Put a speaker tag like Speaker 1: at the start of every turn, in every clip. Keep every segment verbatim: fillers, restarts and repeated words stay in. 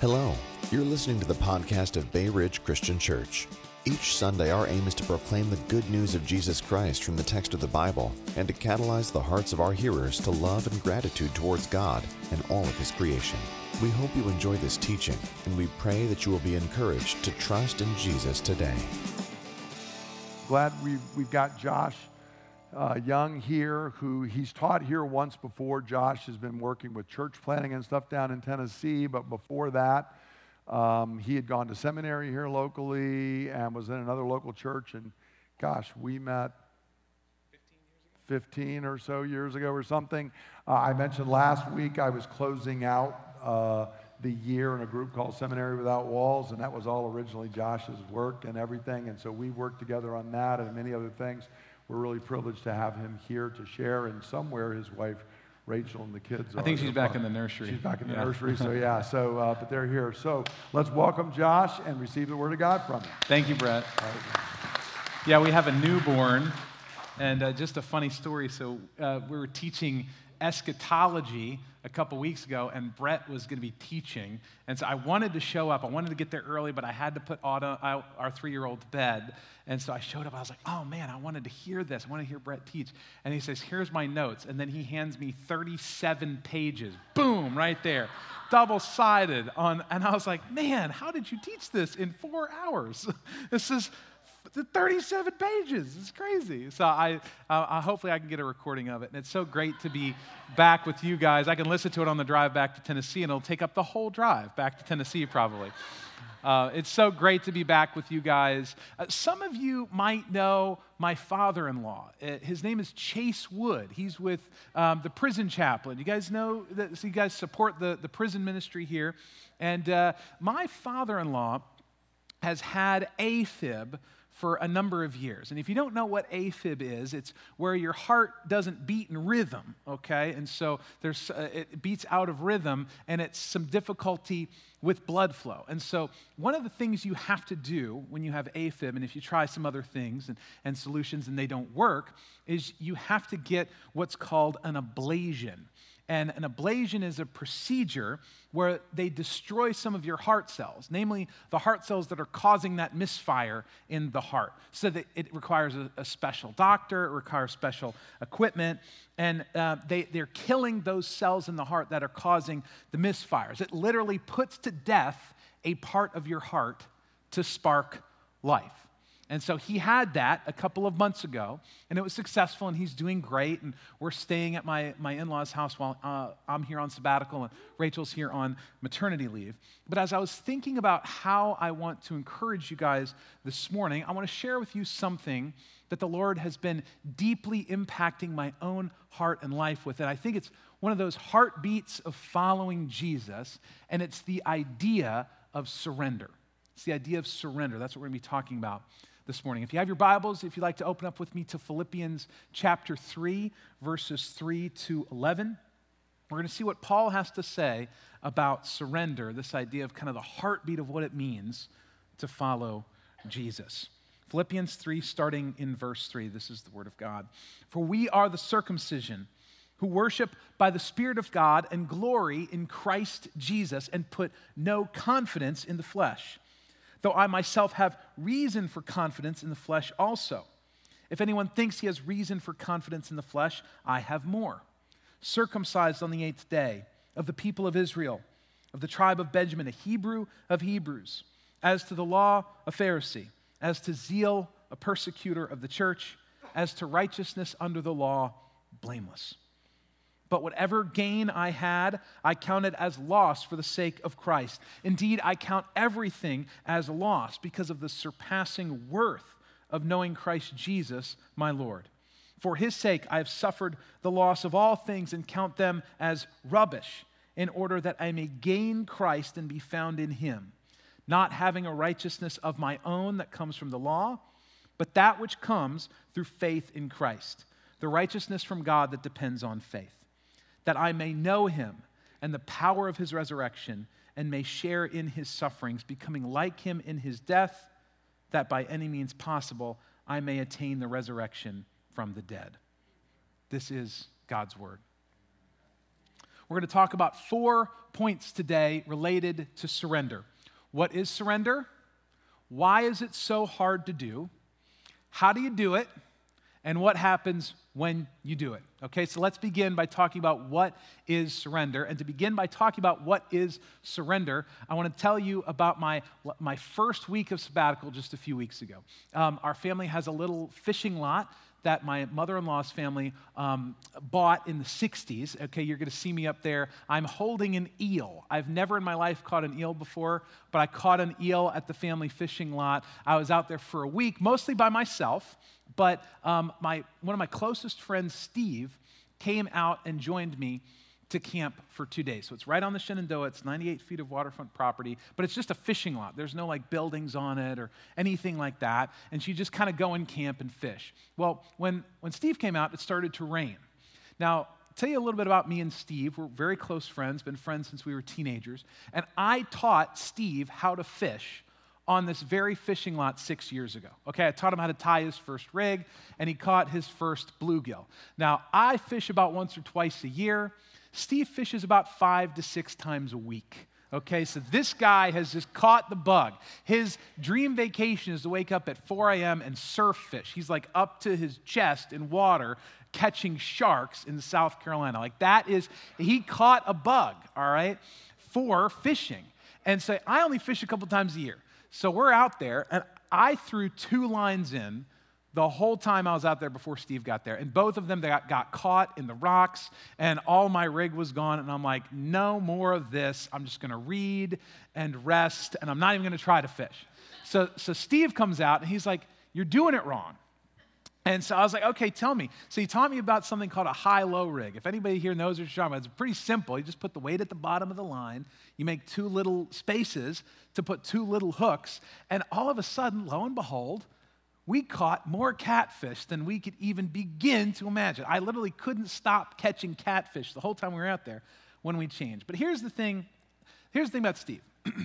Speaker 1: Hello, you're listening to the podcast of Bay Ridge Christian Church. Each Sunday, our aim is to proclaim the good news of Jesus Christ from the text of the Bible and to catalyze the hearts of our hearers to love and gratitude towards God and all of His creation. We hope you enjoy this teaching, and we pray that you will be encouraged to trust in Jesus today.
Speaker 2: Glad we've, we've got Josh uh, Young here, who he's taught here once before. Josh has been working with church planting and stuff down in Tennessee, but before that, um, he had gone to seminary here locally and was in another local church. And gosh, we met fifteen or so years ago or something. Uh, I mentioned last week I was closing out uh, the year in a group called Seminary Without Walls, and that was all originally Josh's work and everything. And so we worked together on that and many other things. We're really privileged to have him here to share, and somewhere his wife Rachel and the kids are.
Speaker 3: I think she's back in the nursery.
Speaker 2: She's back in the
Speaker 3: yeah.
Speaker 2: nursery, so yeah. So, uh, but they're here. So let's welcome Josh and receive the word of God from him.
Speaker 3: Thank you, Brett.
Speaker 2: Right.
Speaker 3: Yeah, we have a newborn, and uh, just a funny story. So uh, we were teaching eschatology a couple weeks ago, and Brett was going to be teaching, and so I wanted to show up. I wanted to get there early, but I had to put Autumn, our three-year-old, to bed, and so I showed up. I was like, oh, man, I wanted to hear this. I want to hear Brett teach. And he says, here's my notes, and then he hands me thirty-seven pages. Boom, right there, double-sided on, and I was like, man, how did you teach this in four hours? This is thirty-seven pages. It's crazy. So I, uh, hopefully I can get a recording of it. And it's so great to be back with you guys. I can listen to it on the drive back to Tennessee, and it'll take up the whole drive back to Tennessee probably. Uh, it's so great to be back with you guys. Uh, some of you might know my father-in-law. Uh, his name is Chase Wood. He's with um, the prison chaplain. You guys know that? So you guys support the, the prison ministry here. And uh, my father-in-law has had AFib for a number of years. And if you don't know what AFib is, it's where your heart doesn't beat in rhythm, okay? And so there's uh, it beats out of rhythm, and it's some difficulty with blood flow. And so one of the things you have to do when you have AFib, and if you try some other things and, and solutions and they don't work, is you have to get what's called an ablation. And an ablation is a procedure where they destroy some of your heart cells, namely the heart cells that are causing that misfire in the heart. So that it requires a, a special doctor, it requires special equipment, and uh, they, they're killing those cells in the heart that are causing the misfires. It literally puts to death a part of your heart to spark life. And so he had that a couple of months ago, and it was successful, and he's doing great, and we're staying at my, my in-laws' house while uh, I'm here on sabbatical, and Rachel's here on maternity leave. But as I was thinking about how I want to encourage you guys this morning, I want to share with you something that the Lord has been deeply impacting my own heart and life with. And I think it's one of those heartbeats of following Jesus, and it's the idea of surrender. It's the idea of surrender. That's what we're going to be talking about this morning. If you have your Bibles, if you'd like to open up with me to Philippians chapter three, verses three to eleven, we're going to see what Paul has to say about surrender, this idea of kind of the heartbeat of what it means to follow Jesus. Philippians three, starting in verse three, this is the word of God. For we are the circumcision who worship by the Spirit of God and glory in Christ Jesus and put no confidence in the flesh, though I myself have reason for confidence in the flesh also. If anyone thinks he has reason for confidence in the flesh, I have more. Circumcised on the eighth day, of the people of Israel, of the tribe of Benjamin, a Hebrew of Hebrews, as to the law, a Pharisee, as to zeal, a persecutor of the church, as to righteousness under the law, blameless. But whatever gain I had, I counted as loss for the sake of Christ. Indeed, I count everything as loss because of the surpassing worth of knowing Christ Jesus, my Lord. For his sake, I have suffered the loss of all things and count them as rubbish, in order that I may gain Christ and be found in him, not having a righteousness of my own that comes from the law, but that which comes through faith in Christ, the righteousness from God that depends on faith, that I may know him and the power of his resurrection and may share in his sufferings, becoming like him in his death, that by any means possible I may attain the resurrection from the dead. This is God's word. We're going to talk about four points today related to surrender. What is surrender? Why is it so hard to do? How do you do it? And what happens when you do it? Okay, so let's begin by talking about what is surrender. And to begin by talking about what is surrender, I want to tell you about my, my first week of sabbatical just a few weeks ago. Um, our family has a little fishing lot that my mother-in-law's family um, bought in the sixties. Okay, you're going to see me up there. I'm holding an eel. I've never in my life caught an eel before, but I caught an eel at the family fishing lot. I was out there for a week, mostly by myself, but um, my one of my closest friends, Steve, came out and joined me to camp for two days. So it's right on the Shenandoah. It's ninety-eight feet of waterfront property, but it's just a fishing lot. There's no like buildings on it or anything like that. And you just kind of go and camp and fish. Well, when, when Steve came out, it started to rain. Now, I'll tell you a little bit about me and Steve. We're very close friends, been friends since we were teenagers. And I taught Steve how to fish on this very fishing lot six years ago. Okay, I taught him how to tie his first rig, and he caught his first bluegill. Now, I fish about once or twice a year. Steve fishes about five to six times a week. Okay, so this guy has just caught the bug. His dream vacation is to wake up at four a.m. and surf fish. He's like up to his chest in water catching sharks in South Carolina. Like that is, he caught a bug, all right, for fishing. And so I only fish a couple times a year. So we're out there, and I threw two lines in the whole time I was out there before Steve got there. And both of them, they got, got caught in the rocks, and all my rig was gone. And I'm like, no more of this. I'm just going to read and rest, and I'm not even going to try to fish. So, so Steve comes out, and he's like, you're doing it wrong. And so I was like, okay, tell me. So he taught me about something called a high-low rig. If anybody here knows what you're talking about, it's pretty simple. You just put the weight at the bottom of the line. You make two little spaces to put two little hooks. And all of a sudden, lo and behold, we caught more catfish than we could even begin to imagine. I literally couldn't stop catching catfish the whole time we were out there when we changed. But here's the thing. Here's the thing about Steve.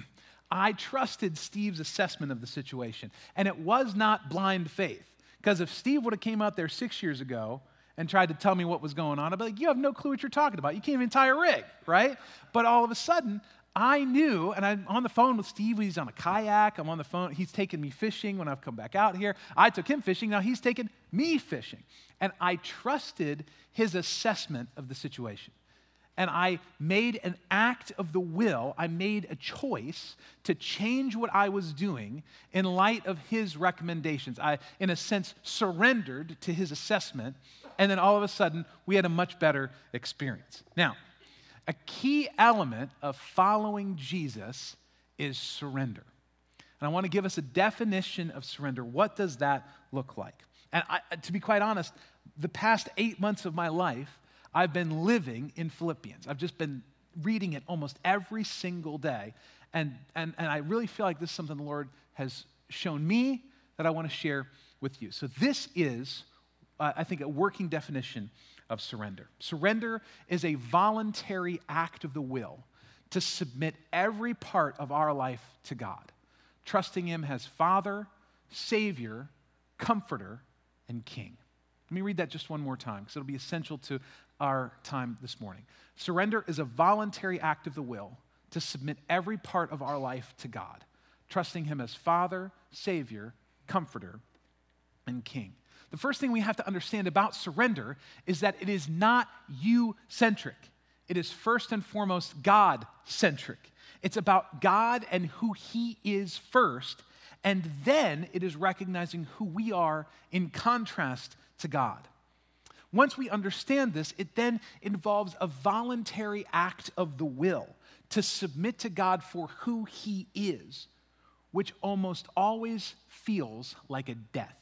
Speaker 3: I trusted Steve's assessment of the situation, and it was not blind faith. Because if Steve would have came out there six years ago and tried to tell me what was going on, I'd be like, you have no clue what you're talking about. You can't even tie a rig, right? But all of a sudden, I knew, and I'm on the phone with Steve. He's on a kayak. I'm on the phone. He's taken me fishing when I've come back out here. I took him fishing. Now he's taken me fishing. And I trusted his assessment of the situation. And I made an act of the will. I made a choice to change what I was doing in light of his recommendations. I, in a sense, surrendered to his assessment, and then all of a sudden, we had a much better experience. Now, a key element of following Jesus is surrender. And I want to give us a definition of surrender. What does that look like? And I, to be quite honest, the past eight months of my life, I've been living in Philippians. I've just been reading it almost every single day. And, and, and I really feel like this is something the Lord has shown me that I want to share with you. So this is, uh, I think, a working definition of surrender. Surrender is a voluntary act of the will to submit every part of our life to God, trusting Him as Father, Savior, Comforter, and King. Let me read that just one more time because it'll be essential to our time this morning. Surrender is a voluntary act of the will to submit every part of our life to God, trusting Him as Father, Savior, Comforter, and King. The first thing we have to understand about surrender is that it is not you-centric. It is first and foremost God-centric. It's about God and who He is first, and then it is recognizing who we are in contrast to God. Once we understand this, it then involves a voluntary act of the will to submit to God for who He is, which almost always feels like a death.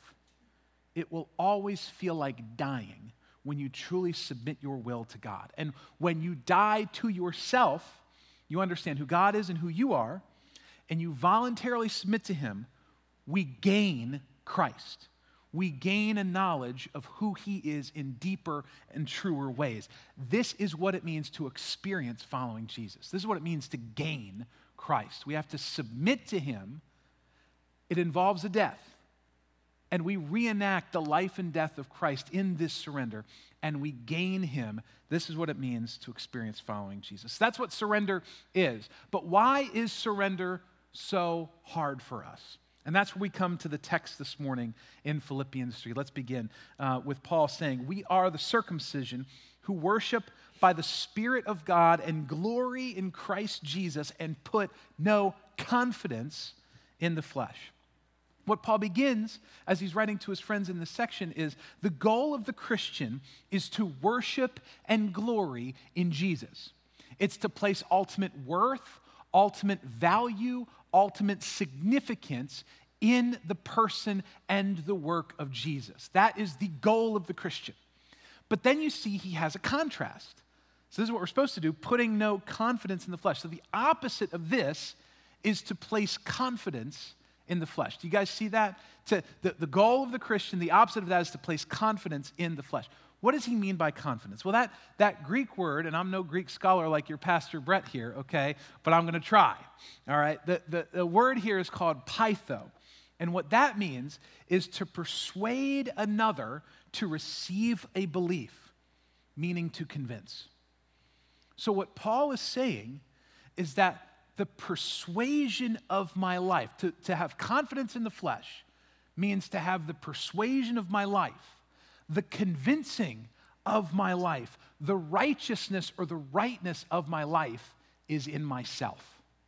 Speaker 3: It will always feel like dying when you truly submit your will to God. And when you die to yourself, you understand who God is and who you are, and you voluntarily submit to Him, we gain Christ. We gain a knowledge of who He is in deeper and truer ways. This is what it means to experience following Jesus. This is what it means to gain Christ. We have to submit to Him. It involves a death. and we reenact the life and death of Christ in this surrender, and we gain him. This is what it means to experience following Jesus. That's what surrender is. But why is surrender so hard for us? And that's where we come to the text this morning in Philippians three. Let's begin uh, with Paul saying, we are the circumcision who worship by the Spirit of God and glory in Christ Jesus and put no confidence in the flesh. What Paul begins as he's writing to his friends in this section is the goal of the Christian is to worship and glory in Jesus. It's to place ultimate worth, ultimate value, ultimate significance in the person and the work of Jesus. That is the goal of the Christian. But then you see he has a contrast. So this is what we're supposed to do, putting no confidence in the flesh. So the opposite of this is to place confidence in the flesh. Do you guys see that? To, the, the goal of the Christian, the opposite of that is to place confidence in the flesh. What does he mean by confidence? Well, that, that Greek word, and I'm no Greek scholar like your pastor Brett here, okay, but I'm going to try, all right? The, the, the word here is called pytho, and what that means is to persuade another to receive a belief, meaning to convince. So what Paul is saying is that the persuasion of my life, to, to have confidence in the flesh, means to have the persuasion of my life, the convincing of my life, the righteousness or the rightness of my life is in myself.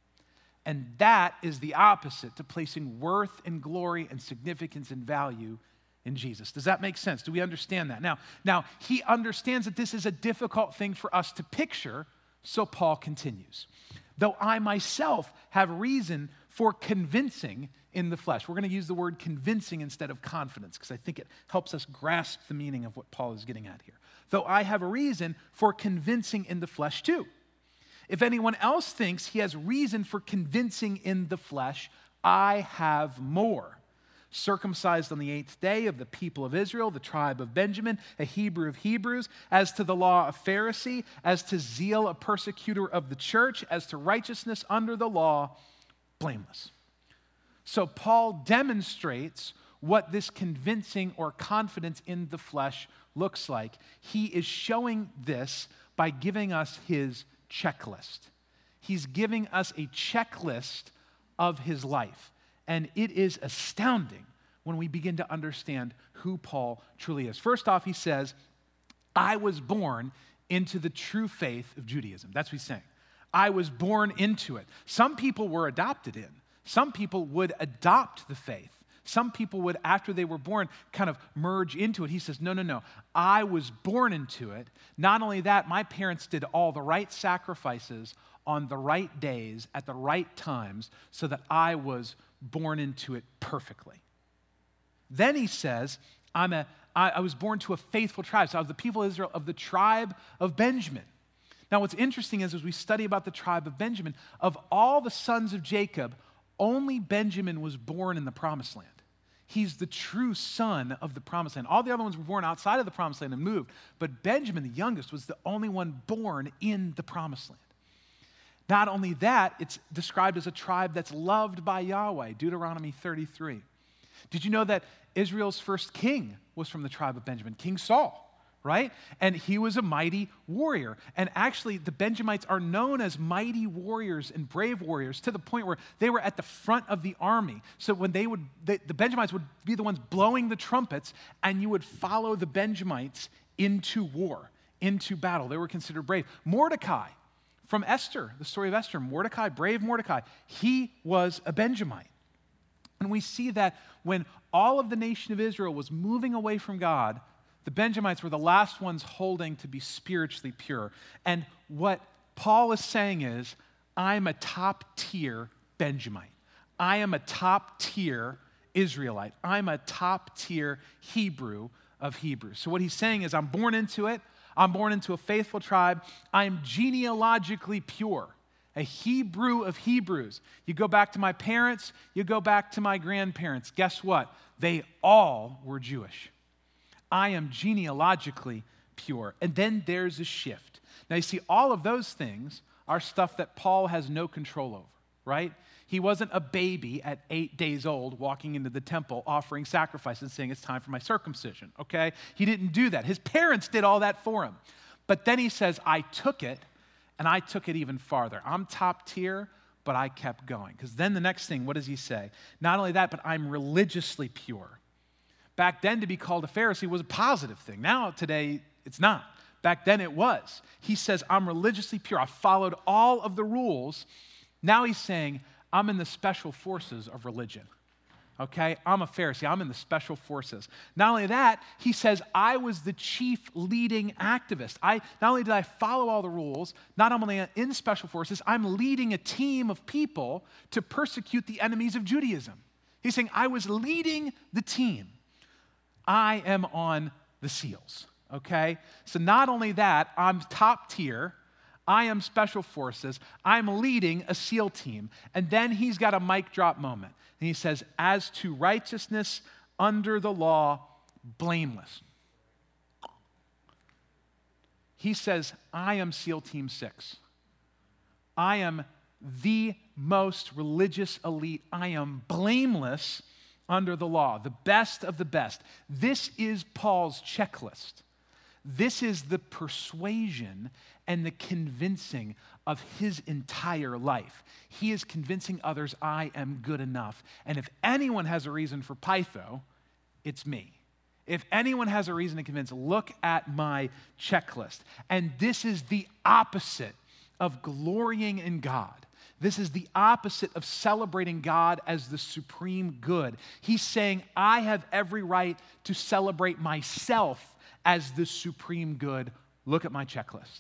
Speaker 3: And that is the opposite to placing worth and glory and significance and value in Jesus. Does that make sense? Do we understand that? Now, now he understands that this is a difficult thing for us to picture, so Paul continues. Though I myself have reason for convincing in the flesh. We're going to use the word convincing instead of confidence because I think it helps us grasp the meaning of what Paul is getting at here. Though I have a reason for convincing in the flesh too. If anyone else thinks he has reason for convincing in the flesh, I have more. Circumcised on the eighth day of the people of Israel, the tribe of Benjamin, a Hebrew of Hebrews, as to the law a Pharisee, as to zeal a persecutor of the church, as to righteousness under the law, blameless. So Paul demonstrates what this convincing or confidence in the flesh looks like. He is showing this by giving us his checklist. He's giving us a checklist of his life. And it is astounding when we begin to understand who Paul truly is. First off, he says, I was born into the true faith of Judaism. That's what he's saying. I was born into it. Some people were adopted in. Some people would adopt the faith. Some people would, after they were born, kind of merge into it. He says, no, no, no. I was born into it. Not only that, my parents did all the right sacrifices on the right days at the right times so that I was born into it perfectly. Then he says, I'm a, I, I was born to a faithful tribe. So I was the people of Israel of the tribe of Benjamin. Now what's interesting is as we study about the tribe of Benjamin, of all the sons of Jacob, only Benjamin was born in the promised land. He's the true son of the promised land. All the other ones were born outside of the promised land and moved. But Benjamin, the youngest, was the only one born in the promised land. Not only that, it's described as a tribe that's loved by Yahweh, Deuteronomy thirty-three. Did you know that Israel's first king was from the tribe of Benjamin? King Saul, right? And he was a mighty warrior. And actually, the Benjamites are known as mighty warriors and brave warriors to the point where they were at the front of the army. So when they would, they, the Benjamites would be the ones blowing the trumpets, and you would follow the Benjamites into war, into battle. They were considered brave. Mordecai, from Esther, the story of Esther, Mordecai, brave Mordecai, he was a Benjamite. And we see that when all of the nation of Israel was moving away from God, the Benjamites were the last ones holding to be spiritually pure. And what Paul is saying is, I'm a top-tier Benjamite. I am a top-tier Israelite. I'm a top-tier Hebrew of Hebrews. So what he's saying is, I'm born into it. I'm born into a faithful tribe. I'm genealogically pure, a Hebrew of Hebrews. You go back to my parents, you go back to my grandparents. Guess what? They all were Jewish. I am genealogically pure. And then there's a shift. Now you see, all of those things are stuff that Paul has no control over. right? He wasn't a baby at eight days old walking into the temple offering sacrifices and saying, it's time for my circumcision, okay? He didn't do that. His parents did all that for him. But then he says, I took it, and I took it even farther. I'm top tier, but I kept going. Because then the next thing, what does he say? Not only that, but I'm religiously pure. Back then, to be called a Pharisee was a positive thing. Now, today, it's not. Back then, it was. He says, I'm religiously pure. I followed all of the rules. Now he's saying, I'm in the special forces of religion, okay? I'm a Pharisee. I'm in the special forces. Not only that, he says, I was the chief leading activist. I Not only did I follow all the rules, not only in special forces, I'm leading a team of people to persecute the enemies of Judaism. He's saying, I was leading the team. I am on the SEALs, okay? So not only that, I'm top tier. I am special forces. I'm leading a SEAL team. And then he's got a mic drop moment. And he says, as to righteousness under the law, blameless. He says, I am SEAL Team six. I am the most religious elite. I am blameless under the law, the best of the best. This is Paul's checklist. This is the persuasion and the convincing of his entire life. He is convincing others, I am good enough. And if anyone has a reason for Pytho, it's me. If anyone has a reason to convince, look at my checklist. And this is the opposite of glorying in God. This is the opposite of celebrating God as the supreme good. He's saying, I have every right to celebrate myself as the supreme good. Look at my checklist.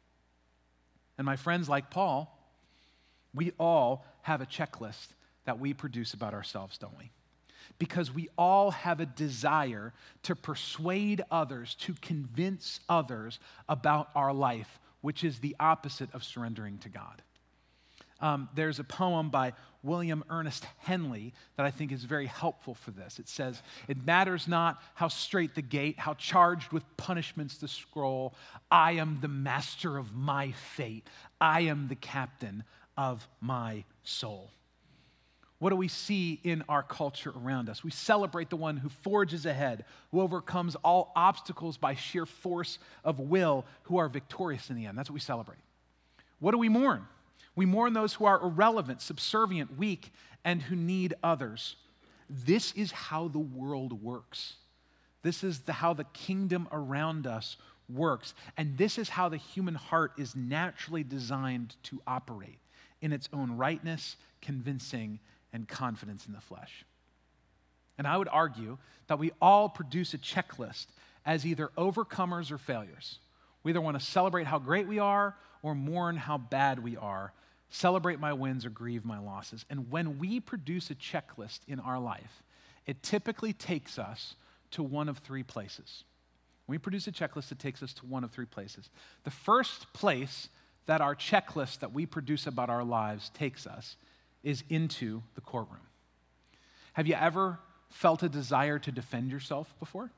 Speaker 3: And my friends, like Paul, we all have a checklist that we produce about ourselves, don't we? Because we all have a desire to persuade others, to convince others about our life, which is the opposite of surrendering to God. Um, there's a poem by William Ernest Henley that I think is very helpful for this. It says, it matters not how straight the gate, how charged with punishments the scroll. I am the master of my fate. I am the captain of my soul. What do we see in our culture around us? We celebrate the one who forges ahead, who overcomes all obstacles by sheer force of will, who are victorious in the end. That's what we celebrate. What do we mourn? We mourn those who are irrelevant, subservient, weak, and who need others. This is how the world works. This is the, how the kingdom around us works. And this is how the human heart is naturally designed to operate, in its own rightness, convincing, and confidence in the flesh. And I would argue that we all produce a checklist as either overcomers or failures. We either want to celebrate how great we are or mourn how bad we are, celebrate my wins or grieve my losses. And when we produce a checklist in our life, it typically takes us to one of three places. When we produce a checklist, it takes us to one of three places. The first place that our checklist that we produce about our lives takes us is into the courtroom. Have you ever felt a desire to defend yourself before?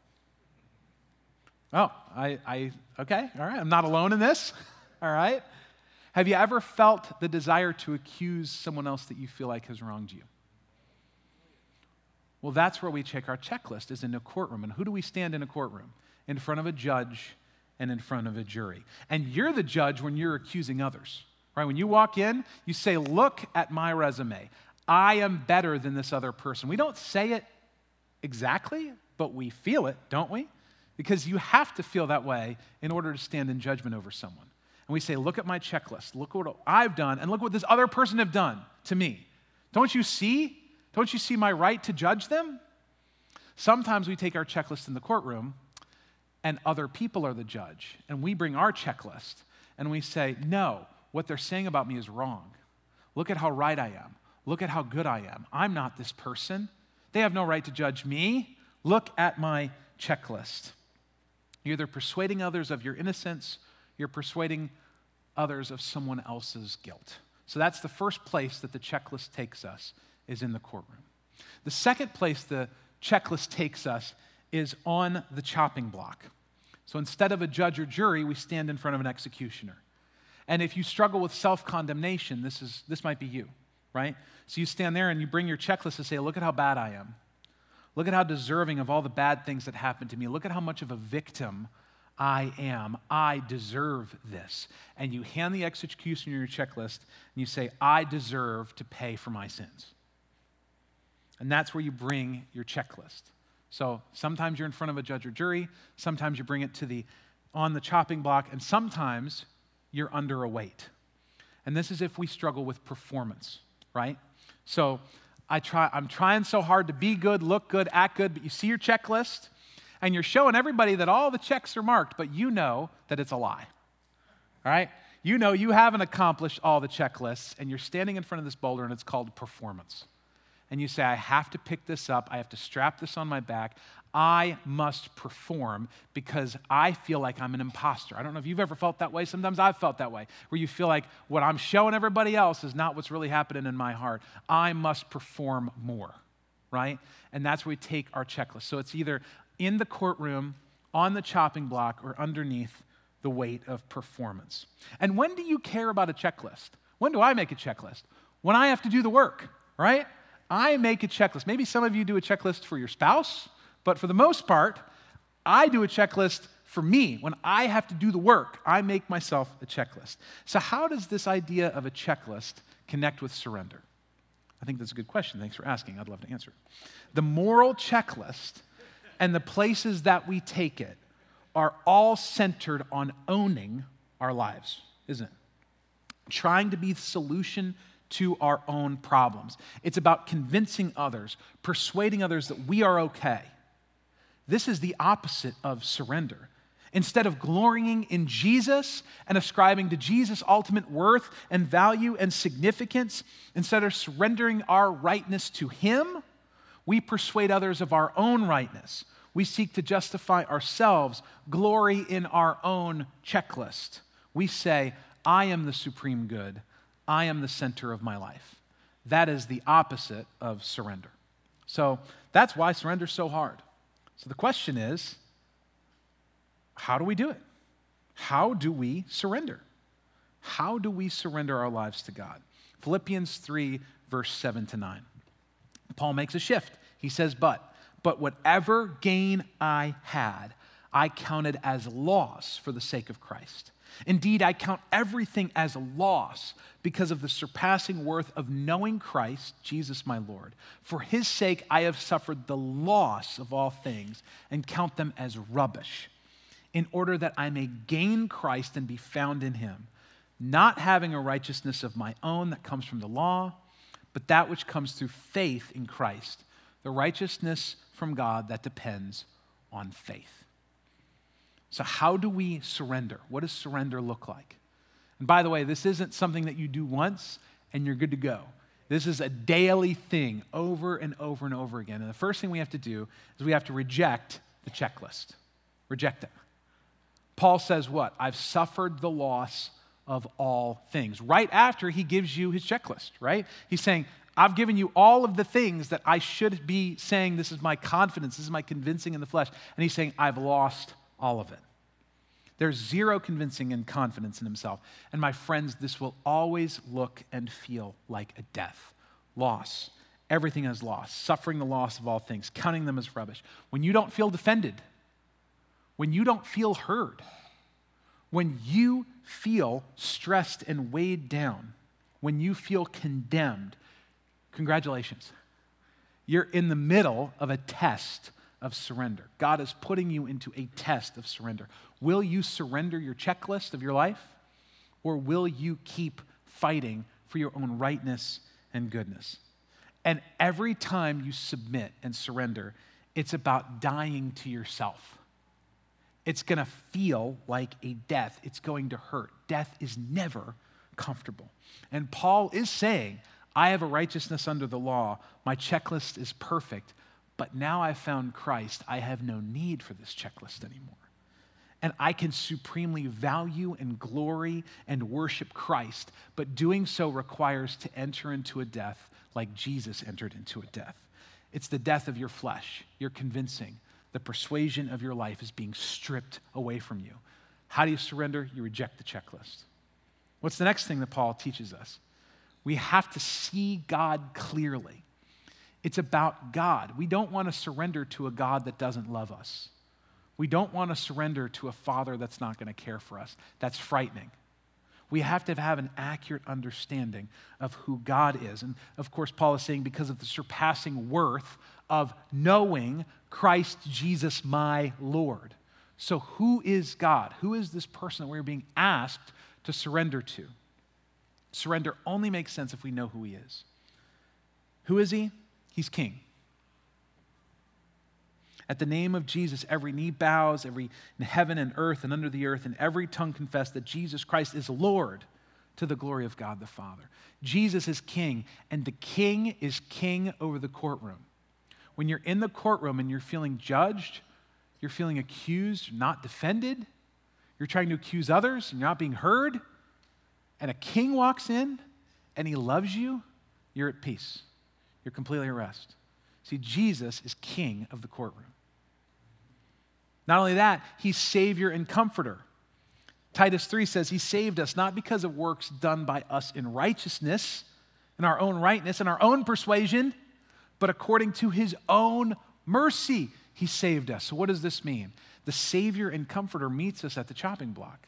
Speaker 3: Oh, I, I, okay, all right, I'm not alone in this, all right? Have you ever felt the desire to accuse someone else that you feel like has wronged you? Well, that's where we check our checklist, is in a courtroom. And who do we stand in a courtroom? In front of a judge and in front of a jury. And you're the judge when you're accusing others, right? When you walk in, you say, look at my resume. I am better than this other person. We don't say it exactly, but we feel it, don't we? Because you have to feel that way in order to stand in judgment over someone. And we say, look at my checklist. Look what I've done, and look what this other person have done to me. Don't you see? Don't you see my right to judge them? Sometimes we take our checklist in the courtroom, and other people are the judge, and we bring our checklist, and we say, no, what they're saying about me is wrong. Look at how right I am. Look at how good I am. I'm not this person. They have no right to judge me. Look at my checklist. You're either persuading others of your innocence, you're persuading others of someone else's guilt. So that's the first place that the checklist takes us, is in the courtroom. The second place the checklist takes us is on the chopping block. So instead of a judge or jury, we stand in front of an executioner. And if you struggle with self-condemnation, this is this might be you. right? So you stand there and you bring your checklist to say, look at how bad I am. Look at how deserving of all the bad things that happened to me. Look at how much of a victim I am. I deserve this. And you hand the execution on your checklist and you say, I deserve to pay for my sins. And that's where you bring your checklist. So sometimes you're in front of a judge or jury, sometimes you bring it to the on the chopping block, and sometimes you're under a weight. And this is if we struggle with performance, right? So I try, I'm trying so hard to be good, look good, act good, but you see your checklist, and you're showing everybody that all the checks are marked, but you know that it's a lie, all right? You know you haven't accomplished all the checklists, and you're standing in front of this boulder, and it's called performance. And you say, I have to pick this up, I have to strap this on my back, I must perform because I feel like I'm an imposter. I don't know if you've ever felt that way. Sometimes I've felt that way, where you feel like what I'm showing everybody else is not what's really happening in my heart. I must perform more, right? And that's where we take our checklist. So it's either in the courtroom, on the chopping block, or underneath the weight of performance. And when do you care about a checklist? When do I make a checklist? When I have to do the work, right? I make a checklist. Maybe some of you do a checklist for your spouse, but for the most part, I do a checklist for me. When I have to do the work, I make myself a checklist. So how does this idea of a checklist connect with surrender? I think that's a good question. Thanks for asking. I'd love to answer it. The moral checklist and the places that we take it are all centered on owning our lives, isn't it? Trying to be the solution to our own problems. It's about convincing others, persuading others that we are okay. This is the opposite of surrender. Instead of glorying in Jesus and ascribing to Jesus ultimate worth and value and significance, instead of surrendering our rightness to Him, we persuade others of our own rightness. We seek to justify ourselves, glory in our own checklist. We say, I am the supreme good. I am the center of my life. That is the opposite of surrender. So that's why surrender is so hard. So the question is, how do we do it? How do we surrender? How do we surrender our lives to God? Philippians three, verse seven to nine. Paul makes a shift. He says, but, but whatever gain I had, I counted as loss for the sake of Christ. Indeed, I count everything as a loss because of the surpassing worth of knowing Christ, Jesus my Lord. For His sake, I have suffered the loss of all things and count them as rubbish, in order that I may gain Christ and be found in Him, not having a righteousness of my own that comes from the law, but that which comes through faith in Christ, the righteousness from God that depends on faith. So how do we surrender? What does surrender look like? And by the way, this isn't something that you do once and you're good to go. This is a daily thing over and over and over again. And the first thing we have to do is we have to reject the checklist. Reject it. Paul says what? I've suffered the loss of all things. Right after he gives you his checklist, right? He's saying, I've given you all of the things that I should be saying, this is my confidence, this is my convincing in the flesh. And he's saying, I've lost all of it. There's zero convincing and confidence in himself. And my friends, this will always look and feel like a death. Loss. Everything is loss. Suffering the loss of all things. Counting them as rubbish. When you don't feel defended. When you don't feel heard. When you feel stressed and weighed down. When you feel condemned. Congratulations. You're in the middle of a test of surrender. God is putting you into a test of surrender. Will you surrender your checklist of your life? Or will you keep fighting for your own rightness and goodness? And every time you submit and surrender, it's about dying to yourself. It's going to feel like a death. It's going to hurt. Death is never comfortable. And Paul is saying, I have a righteousness under the law. My checklist is perfect. But now I've found Christ. I have no need for this checklist anymore. And I can supremely value and glory and worship Christ. But doing so requires to enter into a death like Jesus entered into a death. It's the death of your flesh. You're convincing. The persuasion of your life is being stripped away from you. How do you surrender? You reject the checklist. What's the next thing that Paul teaches us? We have to see God clearly. It's about God. We don't want to surrender to a God that doesn't love us. We don't want to surrender to a Father that's not going to care for us. That's frightening. We have to have an accurate understanding of who God is. And of course, Paul is saying because of the surpassing worth of knowing Christ Jesus my Lord. So who is God? Who is this person that we're being asked to surrender to? Surrender only makes sense if we know who he is. Who is he? He's king. At the name of Jesus, every knee bows, every in heaven and earth and under the earth, and every tongue confess that Jesus Christ is Lord to the glory of God the Father. Jesus is king, and the king is king over the courtroom. When you're in the courtroom and you're feeling judged, you're feeling accused, not defended, you're trying to accuse others and you're not being heard, and a king walks in and he loves you, you're at peace. You're completely at rest. See, Jesus is king of the courtroom. Not only that, he's Savior and Comforter. Titus three says he saved us not because of works done by us in righteousness, in our own rightness, in our own persuasion, but according to his own mercy, he saved us. So what does this mean? The Savior and Comforter meets us at the chopping block.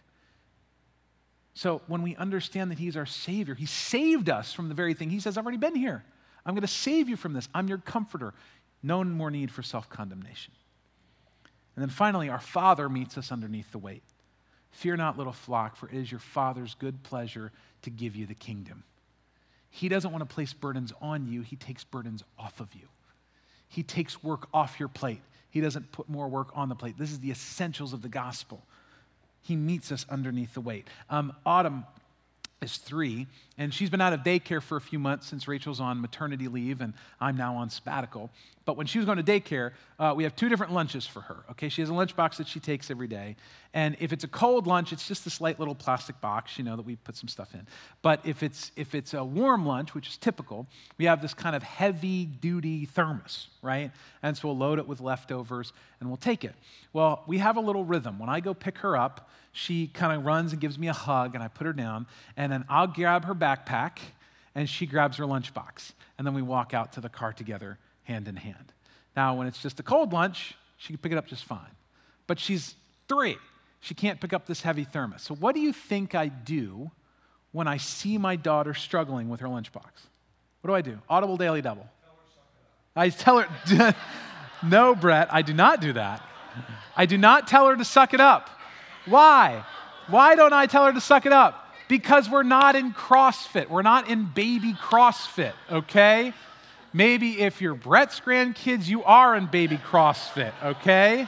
Speaker 3: So when we understand that he's our Savior, he saved us from the very thing. He says, I've already been here. I'm going to save you from this. I'm your comforter. No more need for self-condemnation. And then finally, our Father meets us underneath the weight. Fear not, little flock, for it is your Father's good pleasure to give you the kingdom. He doesn't want to place burdens on you. He takes burdens off of you. He takes work off your plate. He doesn't put more work on the plate. This is the essentials of the gospel. He meets us underneath the weight. Um, Autumn is three, and she's been out of daycare for a few months since Rachel's on maternity leave, and I'm now on sabbatical. But when she was going to daycare, uh, we have two different lunches for her, okay? She has a lunchbox that she takes every day, and if it's a cold lunch, it's just this light little plastic box, you know, that we put some stuff in. But if it's if it's a warm lunch, which is typical, we have this kind of heavy-duty thermos, right? And so we'll load it with leftovers, and we'll take it. Well, we have a little rhythm. When I go pick her up, she kind of runs and gives me a hug, and I put her down, and then I'll grab her backpack, and she grabs her lunchbox, and then we walk out to the car together, hand in hand. Now, when it's just a cold lunch, she can pick it up just fine. But she's three. She can't pick up this heavy thermos. So what do you think I do when I see my daughter struggling with her lunchbox? What do I do? Audible Daily Double. I tell her, no, Brett, I do not do that. I do not tell her to suck it up. Why? Why don't I tell her to suck it up? Because we're not in CrossFit. We're not in baby CrossFit, okay? Maybe if you're Brett's grandkids, you are in baby CrossFit, okay?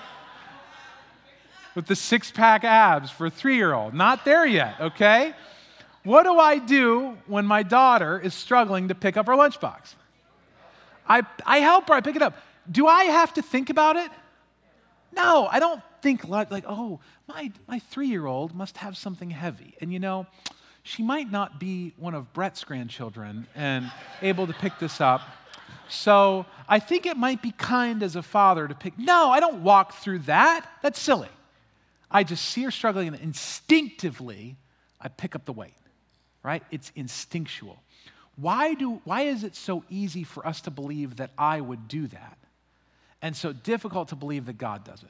Speaker 3: With the six-pack abs for a three-year-old. Not there yet, okay? What do I do when my daughter is struggling to pick up her lunchbox? I, I help her, I pick it up. Do I have to think about it? No, I don't think like, like oh, my, my three-year-old must have something heavy. And you know, she might not be one of Brett's grandchildren and able to pick this up. So I think it might be kind as a father to pick. No, I don't walk through that. That's silly. I just see her struggling and instinctively I pick up the weight, right? It's instinctual. Why do? Why is it so easy for us to believe that I would do that and so difficult to believe that God does it?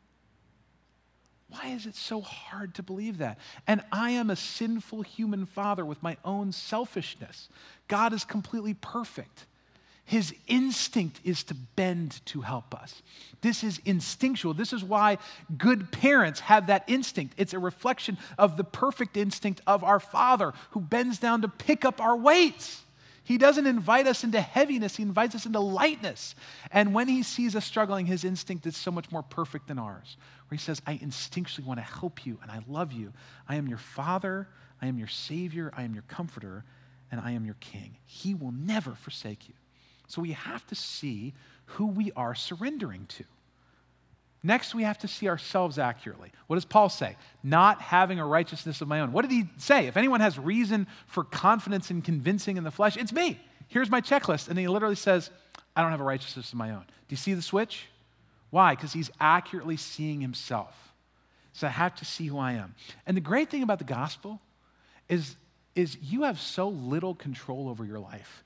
Speaker 3: Why is it so hard to believe that? And I am a sinful human father with my own selfishness. God is completely perfect. His instinct is to bend to help us. This is instinctual. This is why good parents have that instinct. It's a reflection of the perfect instinct of our Father who bends down to pick up our weights. He doesn't invite us into heaviness. He invites us into lightness. And when he sees us struggling, his instinct is so much more perfect than ours, where he says, I instinctually want to help you and I love you. I am your Father. I am your Savior. I am your Comforter. And I am your King. He will never forsake you. So we have to see who we are surrendering to. Next, we have to see ourselves accurately. What does Paul say? Not having a righteousness of my own. What did he say? If anyone has reason for confidence and convincing in the flesh, it's me. Here's my checklist. And he literally says, I don't have a righteousness of my own. Do you see the switch? Why? Because he's accurately seeing himself. So I have to see who I am. And the great thing about the gospel is is you have so little control over your life.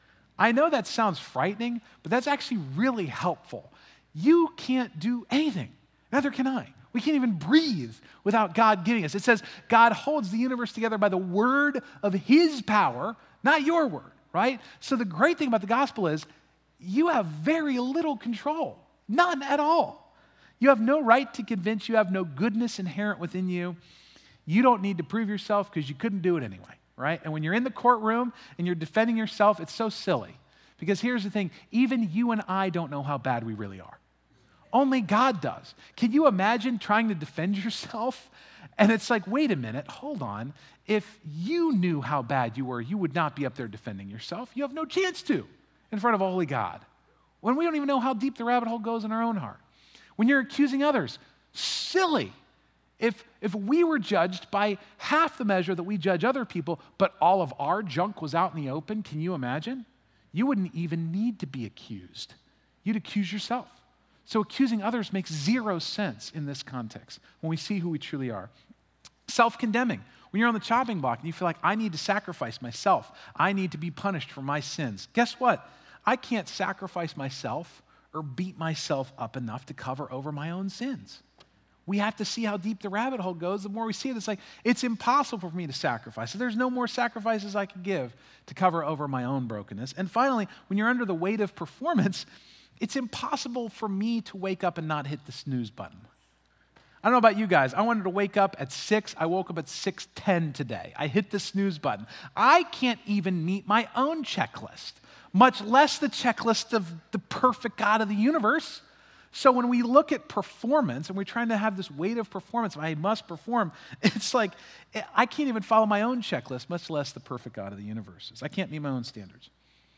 Speaker 3: I know that sounds frightening, but that's actually really helpful. You can't do anything. Neither can I. We can't even breathe without God giving us. It says God holds the universe together by the word of his power, not your word, right? So the great thing about the gospel is you have very little control, none at all. You have no right to convince. You have no goodness inherent within you. You don't need to prove yourself because you couldn't do it anyway, right? And when you're in the courtroom and you're defending yourself, it's so silly. Because here's the thing, even you and I don't know how bad we really are. Only God does. Can you imagine trying to defend yourself? And it's like, wait a minute, hold on. If you knew how bad you were, you would not be up there defending yourself. You have no chance to in front of a holy God. When we don't even know how deep the rabbit hole goes in our own heart. When you're accusing others, silly. If, if we were judged by half the measure that we judge other people, but all of our junk was out in the open, can you imagine? You wouldn't even need to be accused. You'd accuse yourself. So accusing others makes zero sense in this context when we see who we truly are. Self-condemning. When you're on the chopping block and you feel like, I need to sacrifice myself. I need to be punished for my sins. Guess what? I can't sacrifice myself or beat myself up enough to cover over my own sins. We have to see how deep the rabbit hole goes. The more we see it, it's like, it's impossible for me to sacrifice. So there's no more sacrifices I can give to cover over my own brokenness. And finally, when you're under the weight of performance, it's impossible for me to wake up and not hit the snooze button. I don't know about you guys. I wanted to wake up at six. I woke up at six ten today. I hit the snooze button. I can't even meet my own checklist, much less the checklist of the perfect God of the universe. So when we look at performance and we're trying to have this weight of performance, I must perform, it's like I can't even follow my own checklist, much less the perfect God of the universe. I can't meet my own standards.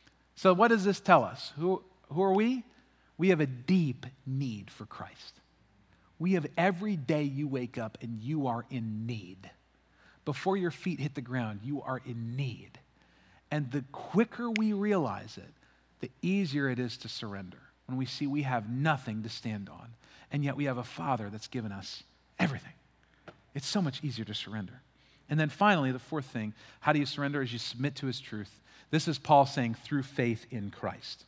Speaker 3: So what does this tell us? Who, who are we? We have a deep need for Christ. We have every day you wake up and you are in need. Before your feet hit the ground, you are in need. And the quicker we realize it, the easier it is to surrender. When we see we have nothing to stand on, and yet we have a Father that's given us everything. It's so much easier to surrender. And then finally, the fourth thing, how do you surrender? Is you submit to his truth. This is Paul saying through faith in Christ.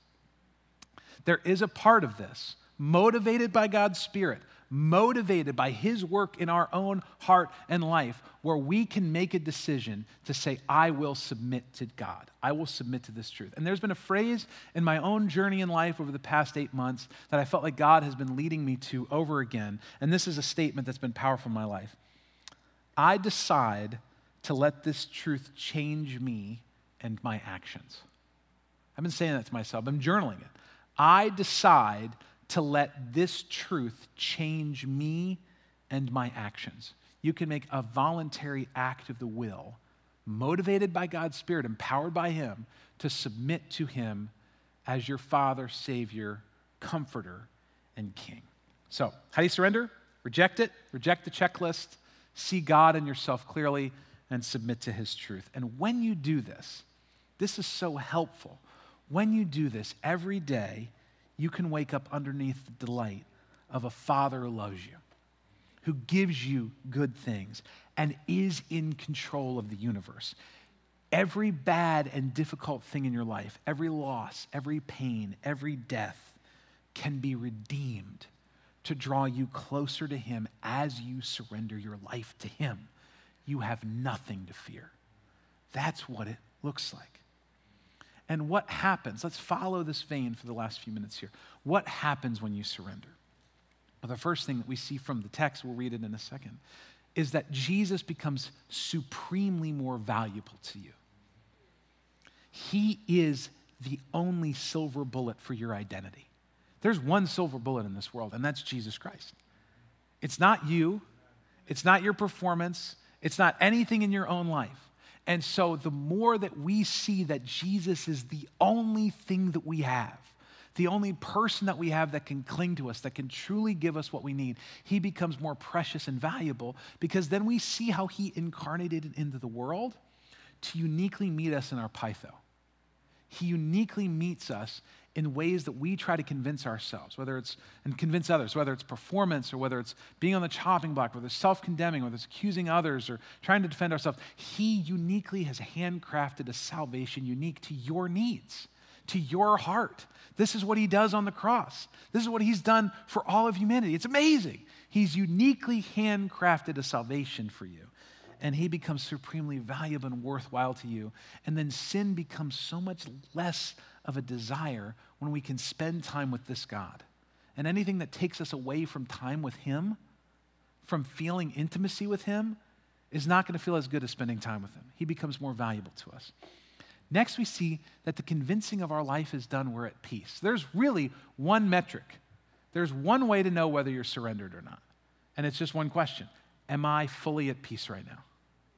Speaker 3: There is a part of this, motivated by God's Spirit, motivated by his work in our own heart and life, where we can make a decision to say, I will submit to God. I will submit to this truth. And there's been a phrase in my own journey in life over the past eight months that I felt like God has been leading me to over again. And this is a statement that's been powerful in my life. I decide to let this truth change me and my actions. I've been saying that to myself. I'm journaling it. I decide to let this truth change me and my actions. You can make a voluntary act of the will, motivated by God's Spirit, empowered by him, to submit to him as your Father, Savior, Comforter, and King. So, how do you surrender? Reject it, reject the checklist, see God and yourself clearly, and submit to his truth. And when you do this, this is so helpful. When you do this every day, you can wake up underneath the delight of a Father who loves you, who gives you good things, and is in control of the universe. Every bad and difficult thing in your life, every loss, every pain, every death can be redeemed to draw you closer to him as you surrender your life to him. You have nothing to fear. That's what it looks like. And what happens? Let's follow this vein for the last few minutes here. What happens when you surrender? Well, the first thing that we see from the text, we'll read it in a second, is that Jesus becomes supremely more valuable to you. He is the only silver bullet for your identity. There's one silver bullet in this world, and that's Jesus Christ. It's not you. It's not your performance. It's not anything in your own life. And so the more that we see that Jesus is the only thing that we have, the only person that we have that can cling to us, that can truly give us what we need, he becomes more precious and valuable, because then we see how he incarnated into the world to uniquely meet us in our pytho. He uniquely meets us in ways that we try to convince ourselves, whether it's, and convince others, whether it's performance or whether it's being on the chopping block, whether it's self-condemning, whether it's accusing others or trying to defend ourselves. He uniquely has handcrafted a salvation unique to your needs, to your heart. This is what he does on the cross. This is what he's done for all of humanity. It's amazing. He's uniquely handcrafted a salvation for you, and he becomes supremely valuable and worthwhile to you. And then sin becomes so much less of a desire when we can spend time with this God. And anything that takes us away from time with him, from feeling intimacy with him, is not going to feel as good as spending time with him. He becomes more valuable to us. Next, we see that the convincing of our life is done, we're at peace. There's really one metric. There's one way to know whether you're surrendered or not. And it's just one question. Am I fully at peace right now?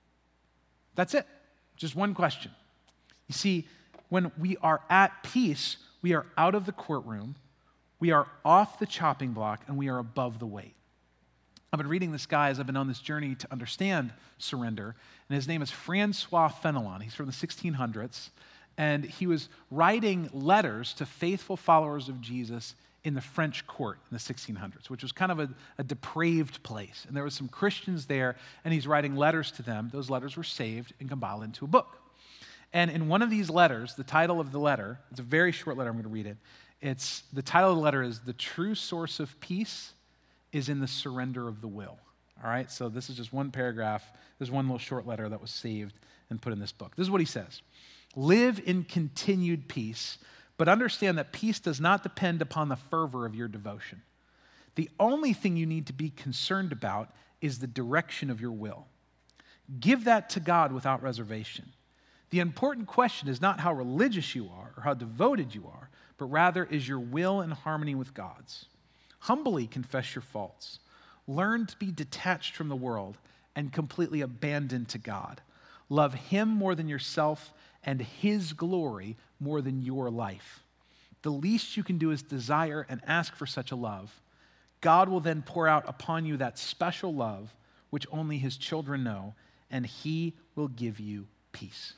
Speaker 3: That's it. Just one question. You see, when we are at peace, we are out of the courtroom, we are off the chopping block, and we are above the weight. I've been reading this guy as I've been on this journey to understand surrender, and his name is Francois Fenelon. He's from the sixteen hundreds, and he was writing letters to faithful followers of Jesus in the French court in the sixteen hundreds, which was kind of a, a depraved place. And there were some Christians there, and he's writing letters to them. Those letters were saved and compiled into a book. And in one of these letters, the title of the letter, it's a very short letter, I'm going to read it. It's, the title of the letter is The True Source of Peace is in the Surrender of the Will. All right, so this is just one paragraph. There's one little short letter that was saved and put in this book. This is what he says. Live in continued peace, but understand that peace does not depend upon the fervor of your devotion. The only thing you need to be concerned about is the direction of your will. Give that to God without reservation. The important question is not how religious you are or how devoted you are, but rather is your will in harmony with God's. Humbly confess your faults. Learn to be detached from the world and completely abandoned to God. Love him more than yourself and his glory more than your life. The least you can do is desire and ask for such a love. God will then pour out upon you that special love which only his children know, and he will give you peace.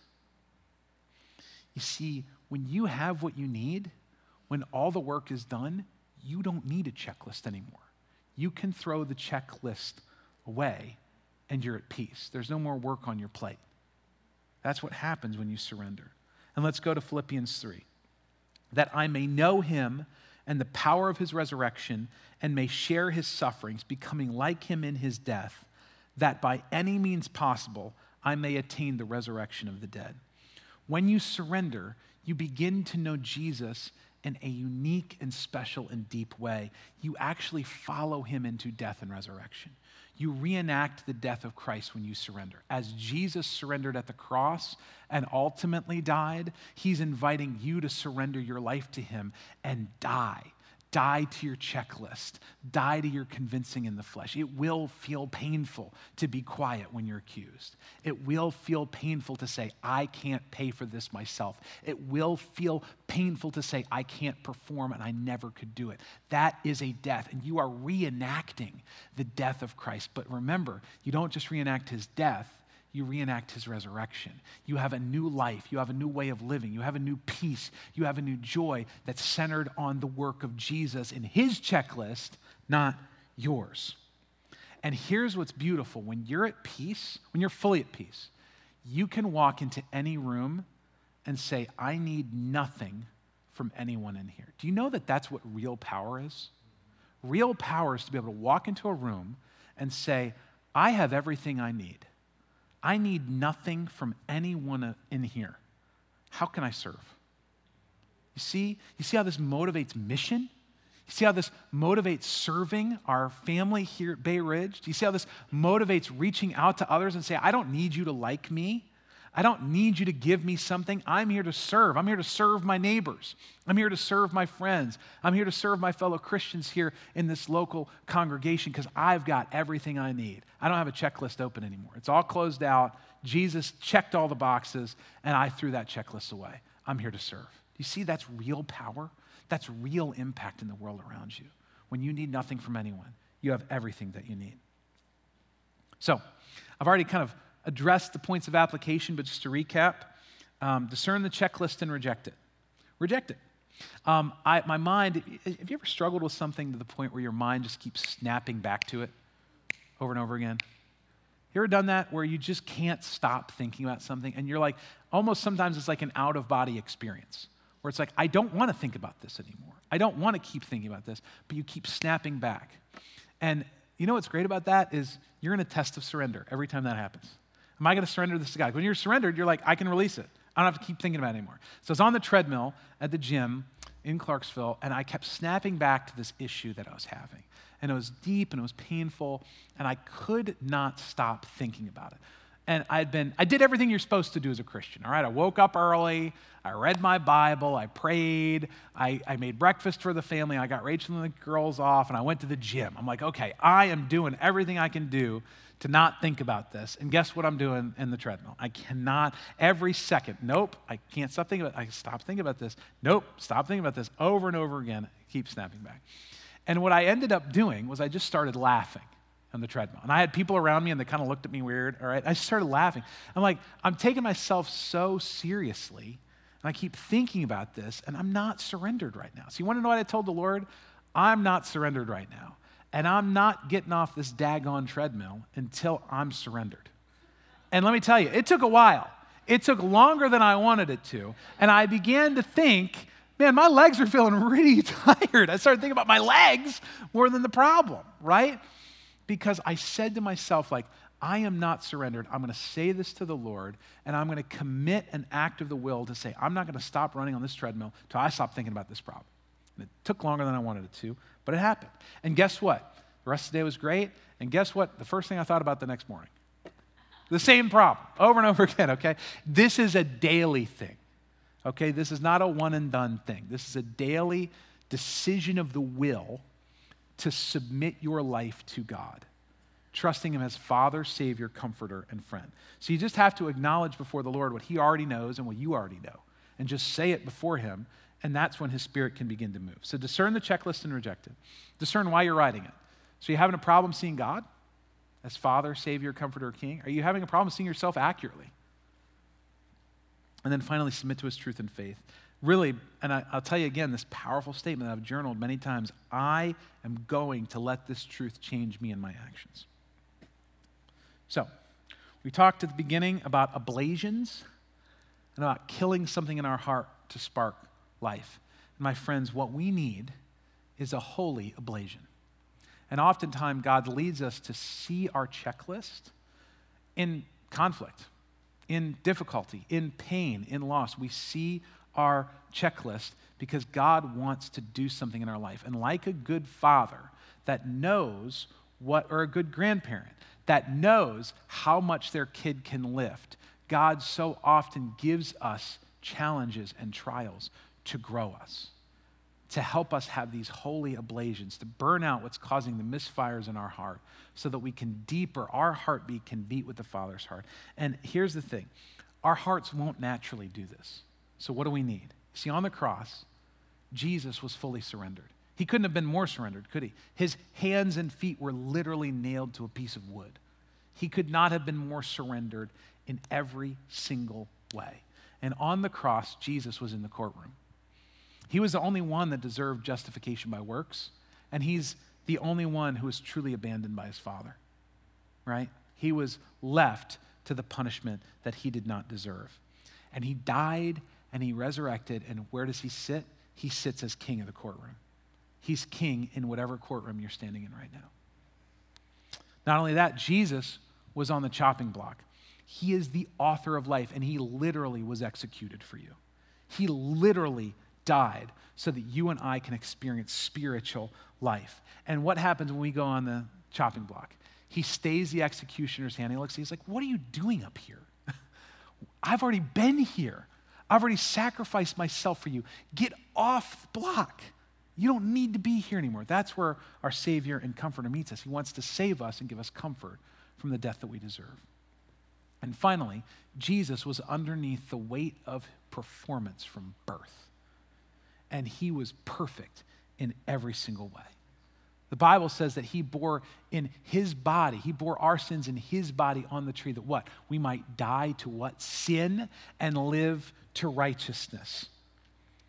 Speaker 3: You see, when you have what you need, when all the work is done, you don't need a checklist anymore. You can throw the checklist away and you're at peace. There's no more work on your plate. That's what happens when you surrender. And let's go to Philippians three. That I may know him and the power of his resurrection and may share his sufferings, becoming like him in his death, that by any means possible I may attain the resurrection of the dead. When you surrender, you begin to know Jesus in a unique and special and deep way. You actually follow him into death and resurrection. You reenact the death of Christ when you surrender. As Jesus surrendered at the cross and ultimately died, he's inviting you to surrender your life to him and die. Die to your checklist. Die to your convincing in the flesh. It will feel painful to be quiet when you're accused. It will feel painful to say, I can't pay for this myself. It will feel painful to say, I can't perform and I never could do it. That is a death, and you are reenacting the death of Christ. But remember, you don't just reenact his death, you reenact his resurrection. You have a new life. You have a new way of living. You have a new peace. You have a new joy that's centered on the work of Jesus in his checklist, not yours. And here's what's beautiful. When you're at peace, when you're fully at peace, you can walk into any room and say, I need nothing from anyone in here. Do you know that that's what real power is? Real power is to be able to walk into a room and say, I have everything I need. I need nothing from anyone in here. How can I serve? You see? You see how this motivates mission? You see how this motivates serving our family here at Bay Ridge? Do you see how this motivates reaching out to others and say, I don't need you to like me. I don't need you to give me something. I'm here to serve. I'm here to serve my neighbors. I'm here to serve my friends. I'm here to serve my fellow Christians here in this local congregation because I've got everything I need. I don't have a checklist open anymore. It's all closed out. Jesus checked all the boxes, and I threw that checklist away. I'm here to serve. Do you see that's real power? That's real impact in the world around you. When you need nothing from anyone, you have everything that you need. So, I've already kind of address the points of application, but just to recap, um, discern the checklist and reject it. Reject it. Um, I, my mind, have you ever struggled with something to the point where your mind just keeps snapping back to it over and over again? You ever done that where you just can't stop thinking about something and you're like, almost sometimes it's like an out-of-body experience where it's like, I don't want to think about this anymore. I don't want to keep thinking about this, but you keep snapping back. And you know what's great about that is you're in a test of surrender every time that happens. Am I going to surrender this to God? When you're surrendered, you're like, I can release it. I don't have to keep thinking about it anymore. So I was on the treadmill at the gym in Clarksville, and I kept snapping back to this issue that I was having. And it was deep, and it was painful, and I could not stop thinking about it. And I'd been, I did everything you're supposed to do as a Christian, all right? I woke up early, I read my Bible, I prayed, I, I made breakfast for the family, I got Rachel and the girls off, and I went to the gym. I'm like, okay, I am doing everything I can do to not think about this. And guess what I'm doing in the treadmill? I cannot, every second, nope, I can't stop thinking about it. I stop thinking about this. Nope, stop thinking about this over and over again. I keep snapping back. And what I ended up doing was I just started laughing on the treadmill. And I had people around me and they kind of looked at me weird, all right? I just started laughing. I'm like, I'm taking myself so seriously and I keep thinking about this and I'm not surrendered right now. So you want to know what I told the Lord? I'm not surrendered right now. And I'm not getting off this daggone treadmill until I'm surrendered. And let me tell you, it took a while. It took longer than I wanted it to. And I began to think, man, my legs are feeling really tired. I started thinking about my legs more than the problem, right? Because I said to myself, like, I am not surrendered. I'm going to say this to the Lord, and I'm going to commit an act of the will to say, I'm not going to stop running on this treadmill until I stop thinking about this problem. And it took longer than I wanted it to, but it happened. And guess what? The rest of the day was great. And guess what? The first thing I thought about the next morning. The same problem over and over again, okay? This is a daily thing, okay? This is not a one and done thing. This is a daily decision of the will to submit your life to God, trusting Him as Father, Savior, Comforter, and friend. So you just have to acknowledge before the Lord what He already knows and what you already know, and just say it before Him, and that's when His Spirit can begin to move. So discern the checklist and reject it. Discern why you're writing it. So you having a problem seeing God as Father, Savior, Comforter, King? Are you having a problem seeing yourself accurately? And then finally, submit to His truth and faith. Really, and I, I'll tell you again, this powerful statement that I've journaled many times, I am going to let this truth change me and my actions. So, we talked at the beginning about ablations and about killing something in our heart to spark life. And my friends, what we need is a holy ablation. And oftentimes, God leads us to see our checklist in conflict, in difficulty, in pain, in loss. We see our checklist because God wants to do something in our life. And like a good father that knows what, or a good grandparent that knows how much their kid can lift, God so often gives us challenges and trials to grow us, to help us have these holy ablations, to burn out what's causing the misfires in our heart so that we can deeper, our heartbeat can beat with the Father's heart. And here's the thing, our hearts won't naturally do this. So what do we need? See, on the cross, Jesus was fully surrendered. He couldn't have been more surrendered, could he? His hands and feet were literally nailed to a piece of wood. He could not have been more surrendered in every single way. And on the cross, Jesus was in the courtroom. He was the only one that deserved justification by works, and he's the only one who was truly abandoned by his Father, right? He was left to the punishment that he did not deserve. And he died and he resurrected, and where does he sit? He sits as king of the courtroom. He's king in whatever courtroom you're standing in right now. Not only that, Jesus was on the chopping block. He is the author of life, and he literally was executed for you. He literally died so that you and I can experience spiritual life. And what happens when we go on the chopping block? He stays the executioner's hand. He looks, he's like, what are you doing up here? I've already been here. I've already sacrificed myself for you. Get off the block. You don't need to be here anymore. That's where our Savior and Comforter meets us. He wants to save us and give us comfort from the death that we deserve. And finally, Jesus was underneath the weight of performance from birth. And he was perfect in every single way. The Bible says that he bore in his body, he bore our sins in his body on the tree, that what? We might die to what? Sin, and live to righteousness.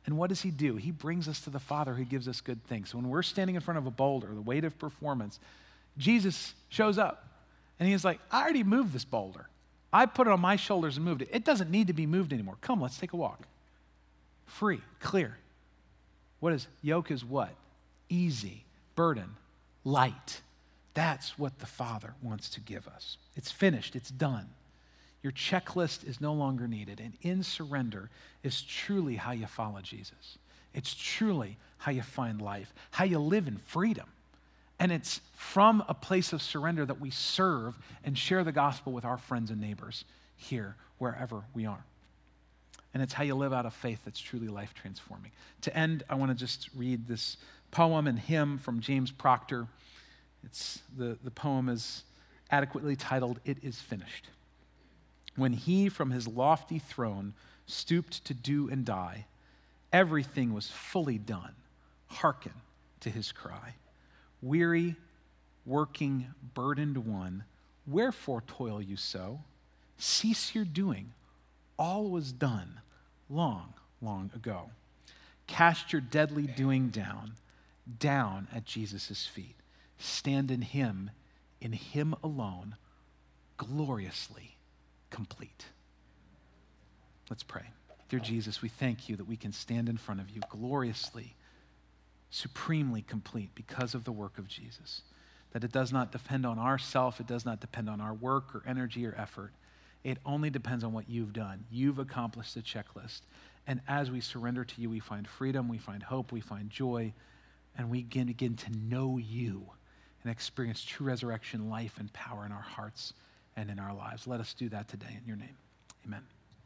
Speaker 3: And what does he do? He brings us to the Father who gives us good things. So when we're standing in front of a boulder, the weight of performance, Jesus shows up. And he's like, I already moved this boulder. I put it on my shoulders and moved it. It doesn't need to be moved anymore. Come, let's take a walk. Free, clear. What is yoke is what? Easy, burden, light. That's what the Father wants to give us. It's finished, it's done. Your checklist is no longer needed. And in surrender is truly how you follow Jesus. It's truly how you find life, how you live in freedom. And it's from a place of surrender that we serve and share the gospel with our friends and neighbors here, wherever we are. And it's how you live out a faith that's truly life transforming. To end, I want to just read this poem and hymn from James Proctor. It's the, the poem is adequately titled, It Is Finished. When he from his lofty throne stooped to do and die, everything was fully done. Hearken to his cry. Weary, working, burdened one, wherefore toil you so? Cease your doing. All was done long, long ago. Cast your deadly doing down, down at Jesus' feet. Stand in him, in him alone, gloriously complete. Let's pray. Dear Jesus, we thank you that we can stand in front of you gloriously, supremely complete because of the work of Jesus. That it does not depend on ourself, it does not depend on our work or energy or effort. It only depends on what you've done. You've accomplished the checklist. And as we surrender to you, we find freedom, we find hope, we find joy, and we begin, begin to know you and experience true resurrection life and power in our hearts and in our lives. Let us do that today in your name. Amen.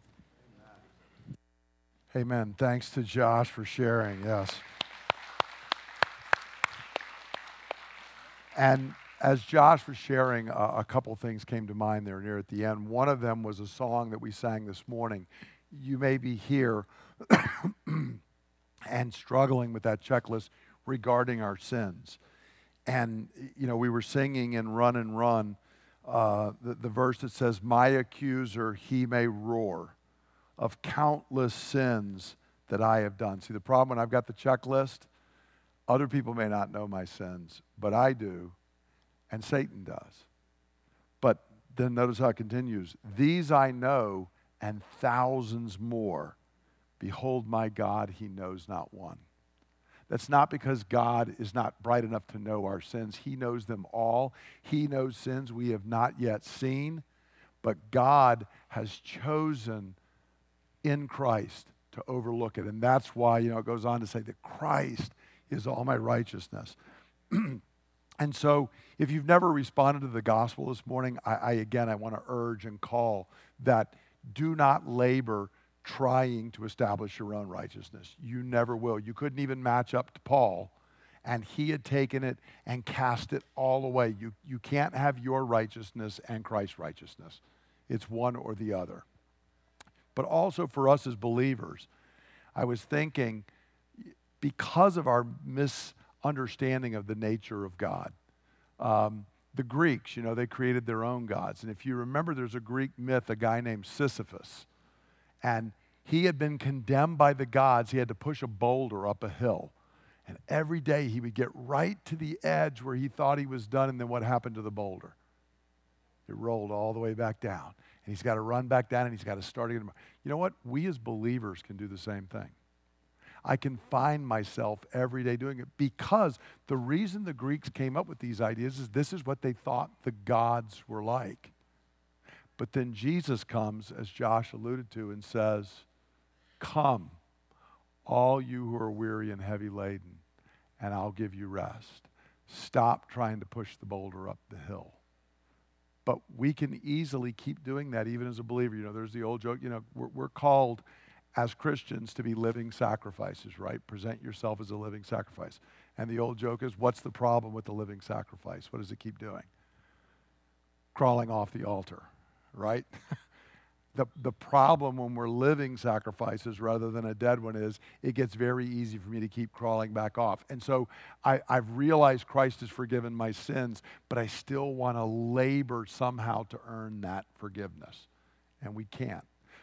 Speaker 2: Amen. Thanks to Josh for sharing. Yes. And as Josh was sharing, uh, a couple things came to mind there near at the end. One of them was a song that we sang this morning. You may be here and struggling with that checklist regarding our sins. And, you know, we were singing in Run and Run, uh, the, the verse that says, my accuser, he may roar of countless sins that I have done. See, the problem when I've got the checklist, other people may not know my sins, but I do, and Satan does. But then notice how it continues. These I know, and thousands more. Behold my God, he knows not one. That's not because God is not bright enough to know our sins. He knows them all. He knows sins we have not yet seen, but God has chosen in Christ to overlook it. And that's why, you know, it goes on to say that Christ is all my righteousness. And so if you've never responded to the gospel this morning, I, I again, I want to urge and call that do not labor trying to establish your own righteousness. You never will. You couldn't even match up to Paul, and he had taken it and cast it all away. You, you can't have your righteousness and Christ's righteousness. It's one or the other. But also for us as believers, I was thinking, because of our misunderstanding of the nature of God, um, the Greeks, you know, they created their own gods. And if you remember, there's a Greek myth, a guy named Sisyphus. And he had been condemned by the gods. He had to push a boulder up a hill. And every day he would get right to the edge where he thought he was done. And then what happened to the boulder? It rolled all the way back down. And he's got to run back down and he's got to start again. You know what? We as believers can do the same thing. I can find myself every day doing it because the reason the Greeks came up with these ideas is this is what they thought the gods were like. But then Jesus comes, as Josh alluded to, and says, come, all you who are weary and heavy laden, and I'll give you rest. Stop trying to push the boulder up the hill. But we can easily keep doing that even as a believer. You know, there's the old joke, you know, we're, we're called as Christians to be living sacrifices, right? Present yourself as a living sacrifice. And the old joke is, what's the problem with the living sacrifice? What does it keep doing? Crawling off the altar, right? the, the problem when we're living sacrifices rather than a dead one is it gets very easy for me to keep crawling back off. And so I, I've realized Christ has forgiven my sins, but I still want to labor somehow to earn that forgiveness. And we can't.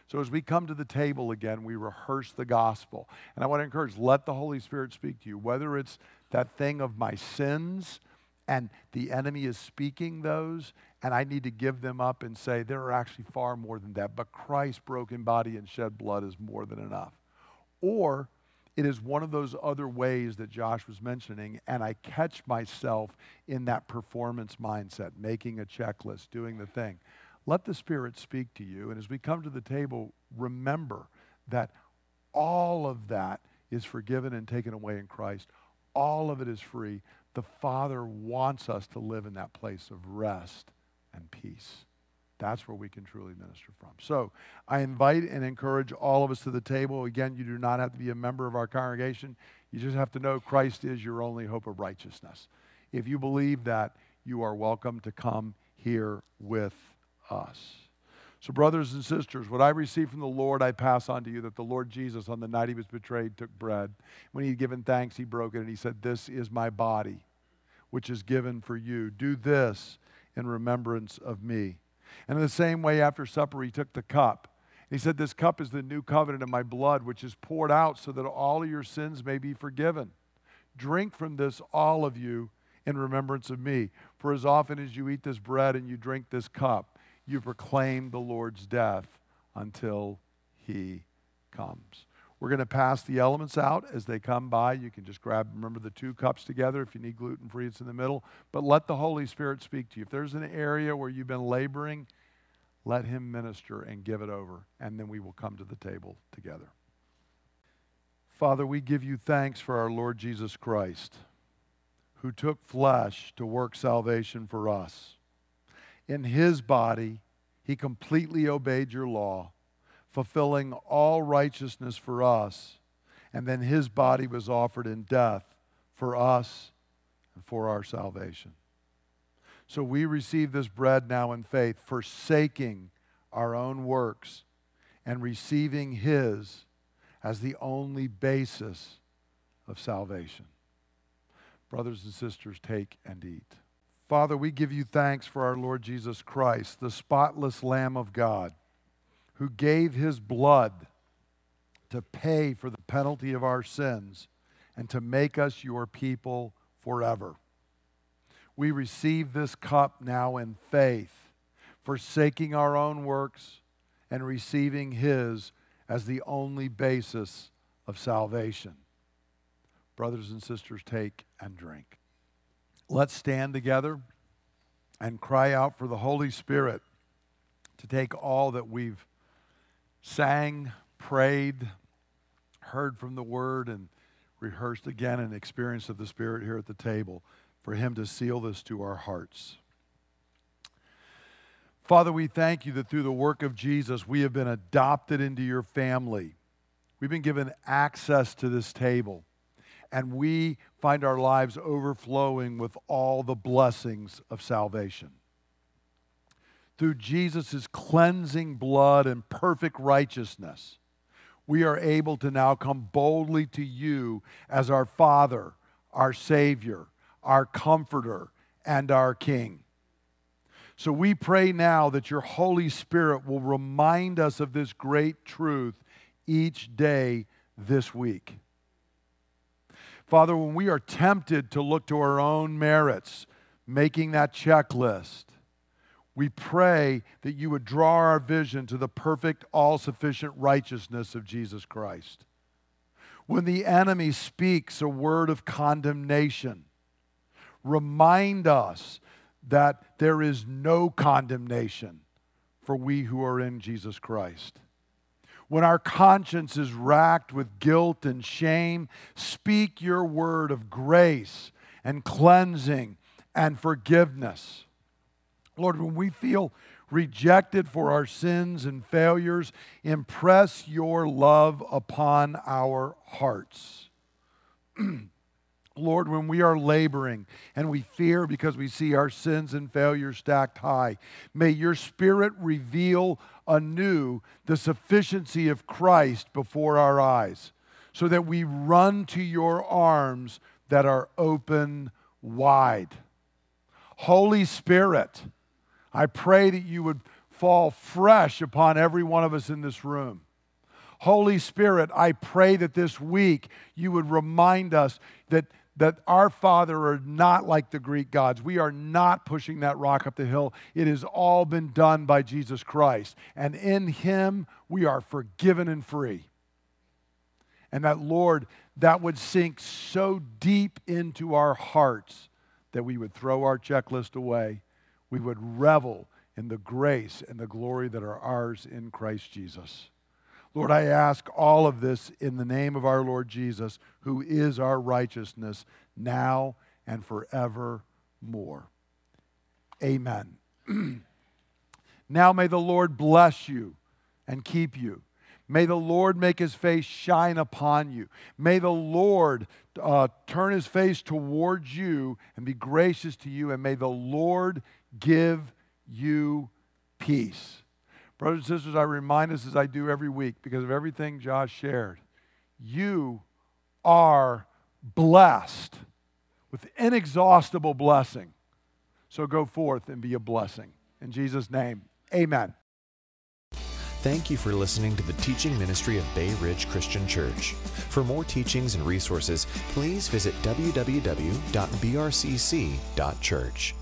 Speaker 2: So as we come to the table again, we rehearse the gospel. And I want to encourage, let the Holy Spirit speak to you, whether it's that thing of my sins and the enemy is speaking those, and I need to give them up and say, there are actually far more than that, but Christ's broken body and shed blood is more than enough. Or it is one of those other ways that Josh was mentioning, and I catch myself in that performance mindset, making a checklist, doing the thing. Let the Spirit speak to you, and as we come to the table, remember that all of that is forgiven and taken away in Christ. All of it is free. The Father wants us to live in that place of rest and peace. That's where we can truly minister from. So I invite and encourage all of us to the table. Again, you do not have to be a member of our congregation. You just have to know Christ is your only hope of righteousness. If you believe that, you are welcome to come here with us. So brothers and sisters, what I received from the Lord, I pass on to you, that the Lord Jesus, on the night he was betrayed, took bread. When he had given thanks, he broke it, and he said, "This is my body, which is given for you. Do this in remembrance of me." And in the same way, after supper, he took the cup. He said, "This cup is the new covenant in my blood, which is poured out so that all of your sins may be forgiven. Drink from this, all of you, in remembrance of me. For as often as you eat this bread and you drink this cup, you proclaim the Lord's death until he comes." We're going to pass the elements out as they come by. You can just grab, remember the two cups together. If you need gluten-free, it's in the middle. But let the Holy Spirit speak to you. If there's an area where you've been laboring, let him minister and give it over, and then we will come to the table together. Father, we give you thanks for our Lord Jesus Christ, who took flesh to work salvation for us. In his body, he completely obeyed your law, fulfilling all righteousness for us, and then his body was offered in death for us and for our salvation. So we receive this bread now in faith, forsaking our own works and receiving his as the only basis of salvation. Brothers and sisters, take and eat. Father, we give you thanks for our Lord Jesus Christ, the spotless Lamb of God, who gave his blood to pay for the penalty of our sins and to make us your people forever. We receive this cup now in faith, forsaking our own works and receiving his as the only basis of salvation. Brothers and sisters, take and drink. Let's stand together and cry out for the Holy Spirit to take all that we've sang, prayed, heard from the Word, and rehearsed again and experienced of the Spirit here at the table, for him to seal this to our hearts. Father, we thank you that through the work of Jesus, we have been adopted into your family. We've been given access to this table, and we find our lives overflowing with all the blessings of salvation. Through Jesus' cleansing blood and perfect righteousness, we are able to now come boldly to you as our Father, our Savior, our Comforter, and our King. So we pray now that your Holy Spirit will remind us of this great truth each day this week. Father, when we are tempted to look to our own merits, making that checklist, we pray that you would draw our vision to the perfect, all-sufficient righteousness of Jesus Christ. When the enemy speaks a word of condemnation, remind us that there is no condemnation for we who are in Jesus Christ. When our conscience is racked with guilt and shame, speak your word of grace and cleansing and forgiveness. Lord, when we feel rejected for our sins and failures, impress your love upon our hearts. Lord, when we are laboring and we fear because we see our sins and failures stacked high, may your Spirit reveal anew the sufficiency of Christ before our eyes, so that we run to your arms that are open wide. Holy Spirit, I pray that you would fall fresh upon every one of us in this room. Holy Spirit, I pray that this week you would remind us that, that our Father are not like the Greek gods. We are not pushing that rock up the hill. It has all been done by Jesus Christ. And in Him, we are forgiven and free. And that, Lord, that would sink so deep into our hearts that we would throw our checklist away. We would revel in the grace and the glory that are ours in Christ Jesus. Lord, I ask all of this in the name of our Lord Jesus, who is our righteousness now and forevermore. Amen. Now may the Lord bless you and keep you. May the Lord make His face shine upon you. May the Lord uh, turn His face towards you and be gracious to you. And may the Lord give you peace. Brothers and sisters, I remind us as I do every week, because of everything Josh shared, you are blessed with inexhaustible blessing. So go forth and be a blessing. In Jesus' name, amen.
Speaker 1: Thank you for listening to the teaching ministry of Bay Ridge Christian Church. For more teachings and resources, please visit w w w dot b r c c dot church.